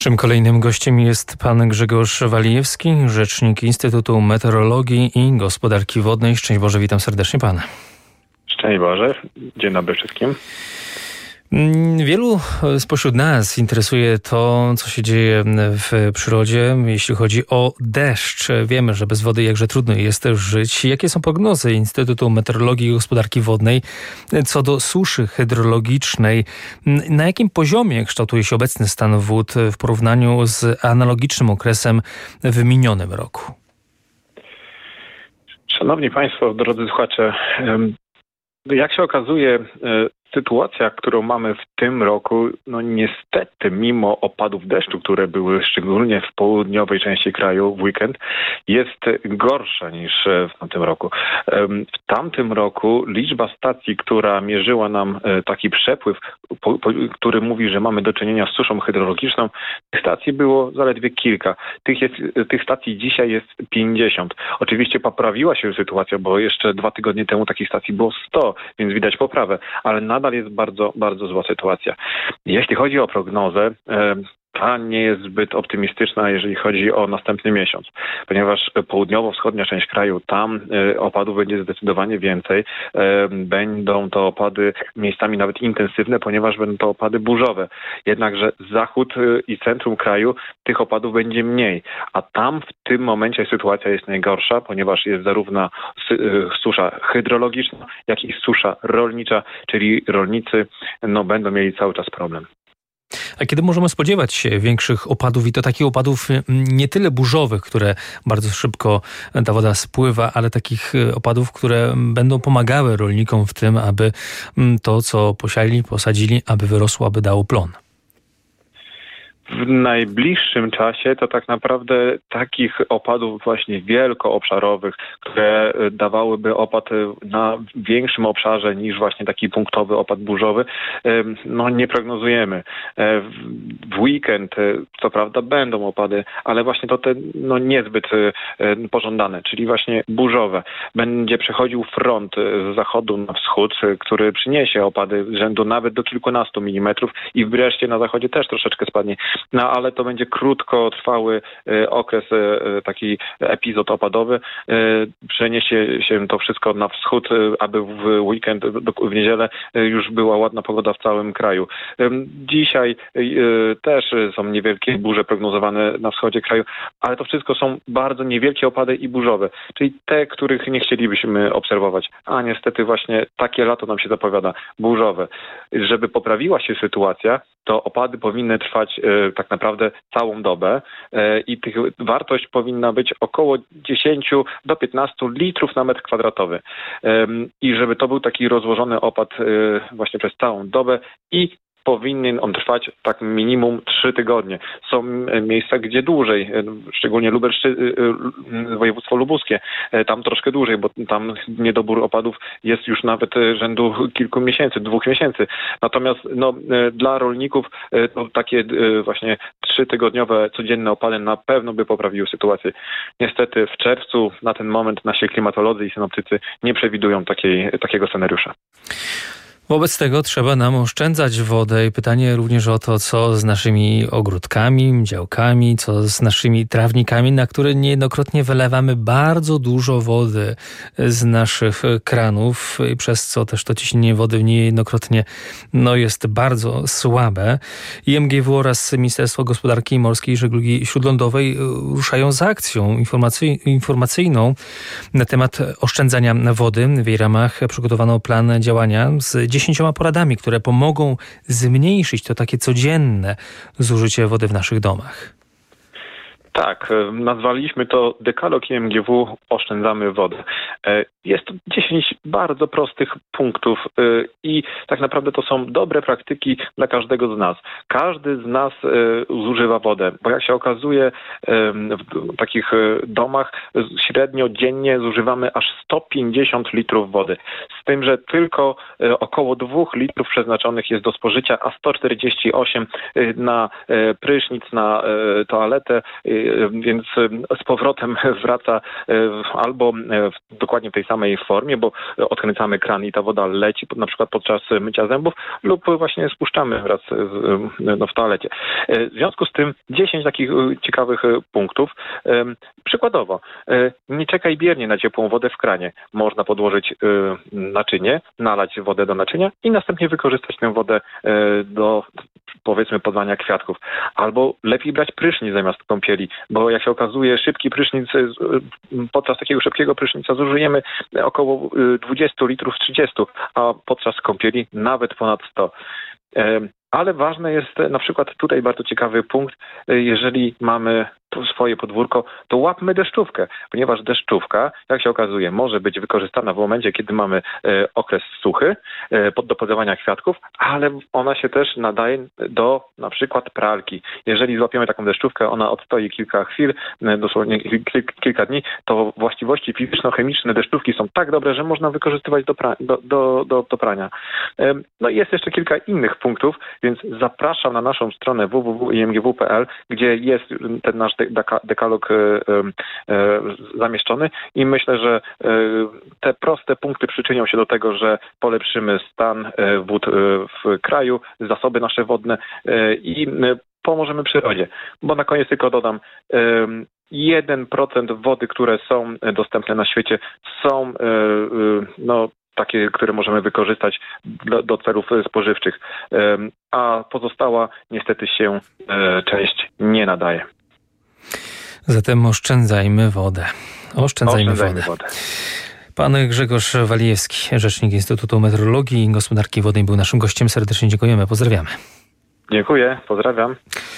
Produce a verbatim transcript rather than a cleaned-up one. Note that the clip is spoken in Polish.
Naszym kolejnym gościem jest pan Grzegorz Walijewski, rzecznik Instytutu Meteorologii i Gospodarki Wodnej. Szczęść Boże, witam serdecznie pana. Szczęść Boże, dzień dobry wszystkim. Wielu spośród nas interesuje to, co się dzieje w przyrodzie, jeśli chodzi o deszcz. Wiemy, że bez wody jakże trudno jest też żyć. Jakie są prognozy Instytutu Meteorologii i Gospodarki Wodnej co do suszy hydrologicznej? Na jakim poziomie kształtuje się obecny stan wód w porównaniu z analogicznym okresem w minionym roku? Szanowni Państwo, drodzy słuchacze, jak się okazuje, sytuacja, którą mamy w tym roku, no niestety, mimo opadów deszczu, które były szczególnie w południowej części kraju w weekend, jest gorsza niż w tamtym roku. W tamtym roku liczba stacji, która mierzyła nam taki przepływ, po, po, który mówi, że mamy do czynienia z suszą hydrologiczną, tych stacji było zaledwie kilka. Tych, jest, tych stacji dzisiaj jest pięćdziesiąt. Oczywiście poprawiła się sytuacja, bo jeszcze dwa tygodnie temu takich stacji było sto, więc widać poprawę, ale nadal Nadal jest bardzo, bardzo zła sytuacja. Jeśli chodzi o prognozę, ta nie jest zbyt optymistyczna, jeżeli chodzi o następny miesiąc, ponieważ południowo-wschodnia część kraju, tam opadów będzie zdecydowanie więcej. Będą to opady miejscami nawet intensywne, ponieważ będą to opady burzowe. Jednakże zachód i centrum kraju tych opadów będzie mniej, a tam w tym momencie sytuacja jest najgorsza, ponieważ jest zarówno susza hydrologiczna, jak i susza rolnicza, czyli rolnicy no, będą mieli cały czas problem. A kiedy możemy spodziewać się większych opadów i to takich opadów nie tyle burzowych, które bardzo szybko ta woda spływa, ale takich opadów, które będą pomagały rolnikom w tym, aby to, co posiali, posadzili, aby wyrosło, aby dało plon? W najbliższym czasie to tak naprawdę takich opadów właśnie wielkoobszarowych, które dawałyby opad na większym obszarze niż właśnie taki punktowy opad burzowy, no nie prognozujemy. W weekend co prawda będą opady, ale właśnie to te no niezbyt pożądane, czyli właśnie burzowe. Będzie przechodził front z zachodu na wschód, który przyniesie opady rzędu nawet do kilkunastu milimetrów i wreszcie na zachodzie też troszeczkę spadnie. No ale to będzie krótkotrwały e, okres, e, taki epizod opadowy. E, przeniesie się to wszystko na wschód, e, aby w weekend, w niedzielę e, już była ładna pogoda w całym kraju. E, dzisiaj e, też są niewielkie burze prognozowane na wschodzie kraju, ale to wszystko są bardzo niewielkie opady i burzowe, czyli te, których nie chcielibyśmy obserwować. A niestety właśnie takie lato nam się zapowiada, burzowe. Żeby poprawiła się sytuacja, to opady powinny trwać e, tak naprawdę całą dobę e, i tych wartość powinna być około dziesięć do piętnastu litrów na metr kwadratowy. E, I żeby to był taki rozłożony opad e, właśnie przez całą dobę i powinien on trwać tak minimum trzy tygodnie. Są miejsca, gdzie dłużej, szczególnie Lubelszczy, województwo lubuskie, tam troszkę dłużej, bo tam niedobór opadów jest już nawet rzędu kilku miesięcy, dwóch miesięcy. Natomiast no, dla rolników to takie właśnie trzytygodniowe, codzienne opady na pewno by poprawiły sytuację. Niestety w czerwcu na ten moment nasi klimatolodzy i synoptycy nie przewidują takiej, takiego scenariusza. Wobec tego trzeba nam oszczędzać wodę i pytanie również o to, co z naszymi ogródkami, działkami, co z naszymi trawnikami, na które niejednokrotnie wylewamy bardzo dużo wody z naszych kranów, i przez co też to ciśnienie wody niejednokrotnie no, jest bardzo słabe. I M G W oraz Ministerstwo Gospodarki Morskiej i Żeglugi Śródlądowej ruszają z akcją informacy- informacyjną na temat oszczędzania wody. W jej ramach przygotowano plan działania z dziesięcioma poradami, które pomogą zmniejszyć to takie codzienne zużycie wody w naszych domach. Tak, nazwaliśmy to dekalog I M G W Oszczędzamy wodę. Jest to dziesięć bardzo prostych punktów i tak naprawdę to są dobre praktyki dla każdego z nas. Każdy z nas zużywa wodę, bo jak się okazuje w takich domach średnio dziennie zużywamy aż sto pięćdziesiąt litrów wody. Z tym, że tylko około dwóch litrów przeznaczonych jest do spożycia, a sto czterdzieści osiem na prysznic, na toaletę więc z powrotem wraca albo w dokładnie w tej samej formie, bo odkręcamy kran i ta woda leci, na przykład podczas mycia zębów, lub właśnie spuszczamy wraz z, no, w toalecie. W związku z tym dziesięć takich ciekawych punktów. Przykładowo, nie czekaj biernie na ciepłą wodę w kranie. Można podłożyć naczynie, nalać wodę do naczynia i następnie wykorzystać tę wodę do, powiedzmy, podlania kwiatków. Albo lepiej brać prysznic zamiast kąpieli, bo jak się okazuje, szybki prysznic, podczas takiego szybkiego prysznica zużyjemy około dwadzieścia litrów, trzydzieści, a podczas kąpieli nawet ponad sto. Ale ważne jest na przykład tutaj bardzo ciekawy punkt, jeżeli mamy swoje podwórko, to łapmy deszczówkę, ponieważ deszczówka, jak się okazuje, może być wykorzystana w momencie, kiedy mamy e, okres suchy e, pod do podlewania kwiatków, ale ona się też nadaje do na przykład pralki. Jeżeli złapiemy taką deszczówkę, ona odstoi kilka chwil, e, dosłownie kil, kilka dni, to właściwości fizyczno-chemiczne deszczówki są tak dobre, że można wykorzystywać do, pra, do, do, do, do prania. E, no i jest jeszcze kilka innych punktów, więc zapraszam na naszą stronę w w w kropka i m g w kropka p l, gdzie jest ten nasz dekalog e, e, zamieszczony i myślę, że e, te proste punkty przyczynią się do tego, że polepszymy stan e, wód e, w kraju, zasoby nasze wodne e, i e, pomożemy przyrodzie. Bo na koniec tylko dodam, e, jeden procent wody, które są dostępne na świecie, są e, e, no, takie, które możemy wykorzystać do, do celów spożywczych, e, a pozostała niestety się e, część nie nadaje. Zatem oszczędzajmy wodę. Oszczędzajmy, oszczędzajmy wodę. wodę. Pan Grzegorz Walijewski, rzecznik Instytutu Meteorologii i Gospodarki Wodnej, był naszym gościem. Serdecznie dziękujemy. Pozdrawiamy. Dziękuję. Pozdrawiam.